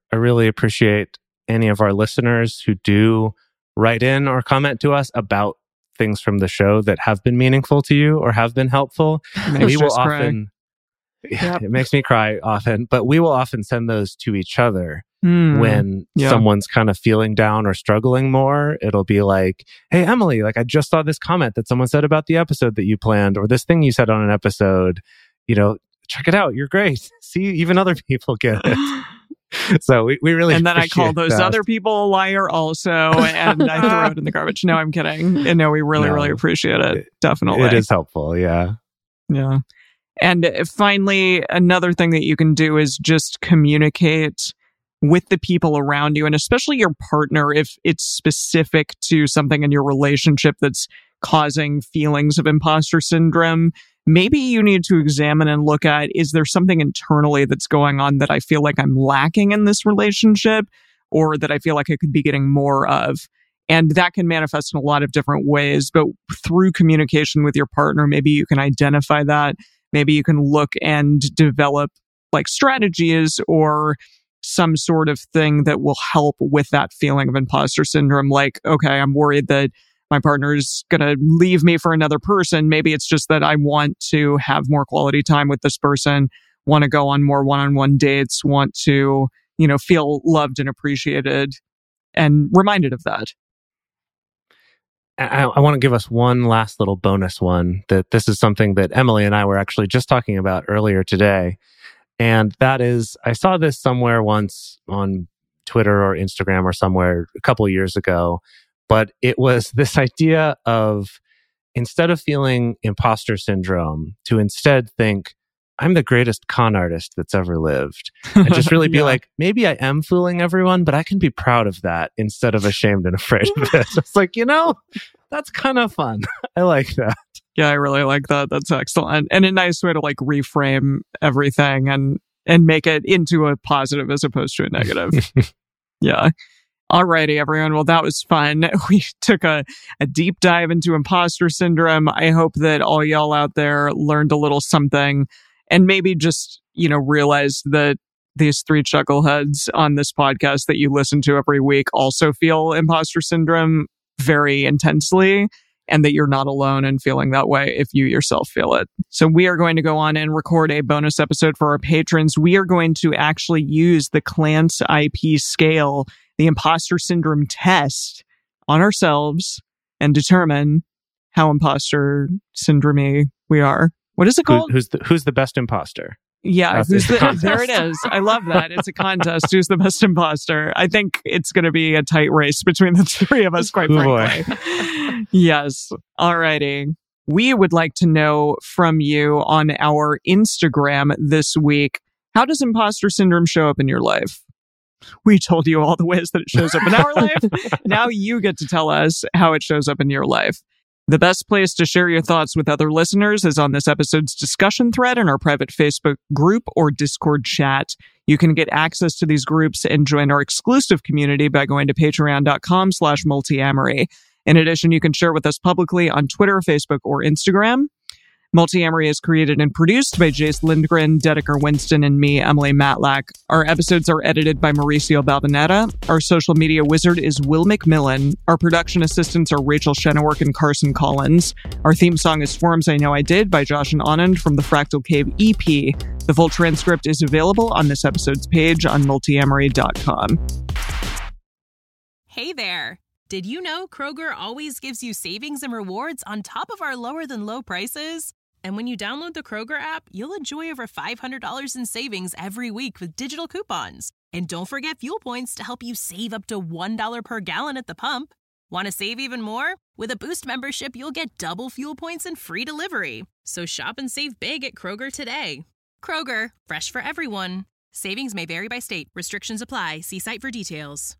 I really appreciate any of our listeners who do write in or comment to us about things from the show that have been meaningful to you or have been helpful. We will often, yeah, Yep. it makes me cry often, but we will often send those to each other Hmm. when Yeah. someone's kind of feeling down or struggling more. It'll be like, hey, Emily, like I just saw this comment that someone said about the episode that you planned, or this thing you said on an episode, you know, check it out. You're great. See, even other people get it. So we, we really And then I call appreciate those that. other people a liar also, and I throw it in the garbage. No, I'm kidding. And no, we really, No. really appreciate it. Definitely. It is helpful. Yeah. Yeah. And uh, finally, another thing that you can do is just communicate with the people around you, and especially your partner if it's specific to something in your relationship that's causing feelings of imposter syndrome. Maybe you need to examine and look at, is there something internally that's going on that I feel like I'm lacking in this relationship, or that I feel like I could be getting more of? And that can manifest in a lot of different ways, but through communication with your partner, maybe you can identify that. Maybe you can look and develop like strategies or some sort of thing that will help with that feeling of imposter syndrome. Like, okay, I'm worried that my partner's going to leave me for another person. Maybe it's just that I want to have more quality time with this person, want to go on more one-on-one dates, want to, you know, feel loved and appreciated and reminded of that. I, I want to give us one last little bonus one that this is something that Emily and I were actually just talking about earlier today. And that is, I saw this somewhere once on Twitter or Instagram or somewhere a couple of years ago, but it was this idea of instead of feeling imposter syndrome, to instead think, I'm the greatest con artist that's ever lived. And just really be Yeah. like, maybe I am fooling everyone, but I can be proud of that instead of ashamed and afraid of it. It's like, you know, that's kind of fun. I like that. Yeah, I really like that. That's excellent. And a nice way to like reframe everything and and make it into a positive as opposed to a negative. Yeah. Alrighty, everyone. Well, that was fun. We took a, a deep dive into imposter syndrome. I hope that all y'all out there learned a little something and maybe just, you know, realized that these three chuckleheads on this podcast that you listen to every week also feel imposter syndrome very intensely, and that you're not alone in feeling that way if you yourself feel it. So we are going to go on and record a bonus episode for our patrons. We are going to actually use the Clance I P scale, the imposter syndrome test, on ourselves and determine how imposter syndrome we are. What is it Who, called? who's the who's the best imposter? Yeah, That's who's it. the, Contest. there it is. I love that. It's a contest. Who's the best imposter? I think it's going to be a tight race between the three of us, quite Oh, boy. frankly. Yes. Alrighty. We would like to know from you on our Instagram this week, how does imposter syndrome show up in your life? We told you all the ways that it shows up in our life. Now you get to tell us how it shows up in your life. The best place to share your thoughts with other listeners is on this episode's discussion thread in our private Facebook group or Discord chat. You can get access to these groups and join our exclusive community by going to patreon.com slash multiamory. In addition, you can share with us publicly on Twitter, Facebook, or Instagram. Multiamory is created and produced by Jace Lindgren, Dedeker Winston, and me, Emily Matlack. Our episodes are edited by Mauricio Balvanetta. Our social media wizard is Will McMillan. Our production assistants are Rachel Shenowork and Carson Collins. Our theme song is Forms I Know I Did by Josh and Anand from the Fractal Cave E P. The full transcript is available on this episode's page on multiamory dot com. Hey there! Did you know Kroger always gives you savings and rewards on top of our lower than low prices? And when you download the Kroger app, you'll enjoy over five hundred dollars in savings every week with digital coupons. And don't forget fuel points to help you save up to one dollar per gallon at the pump. Want to save even more? With a Boost membership, you'll get double fuel points and free delivery. So shop and save big at Kroger today. Kroger, fresh for everyone. Savings may vary by state. Restrictions apply. See site for details.